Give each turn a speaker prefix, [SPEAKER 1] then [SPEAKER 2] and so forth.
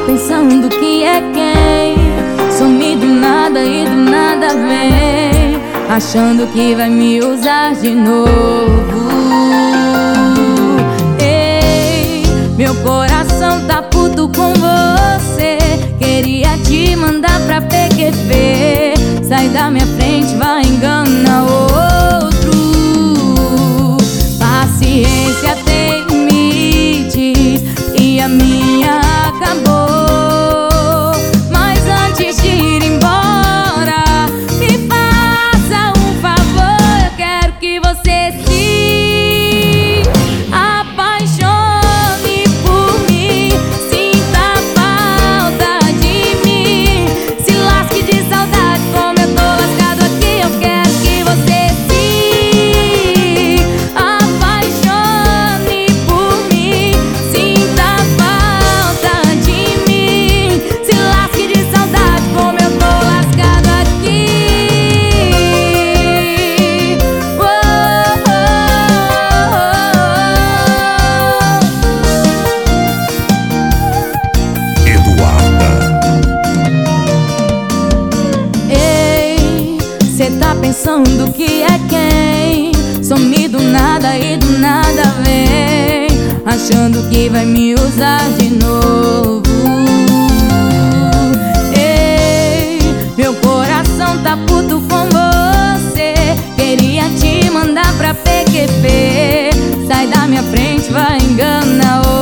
[SPEAKER 1] pensando que é quem? Some do nada e do nada vem, achando que vai me usar de novo. Ei, meu coração tá puto com você, queria te mandar pra PQP. Sai da minha frente, vai enganar outro. Paciência tem limites e a minha acabou. Mas antes de ir embora, me faça um favor. Eu quero que você se apaixone por mim, sinta falta de mim, se lasque de saudade como eu tô lascado aqui. Eu quero que você se apaixone por mim, sinta falta de mim, se lasque de saudade como eu tô lascado aqui.
[SPEAKER 2] Eduarda.
[SPEAKER 1] Ei, cê tá pensando que é quem? Some do nada e do nada vem, achando que vai me usar de novo. Ei, meu coração tá puto com você, queria te mandar pra PQP. Sai da minha frente, vai enganar outro.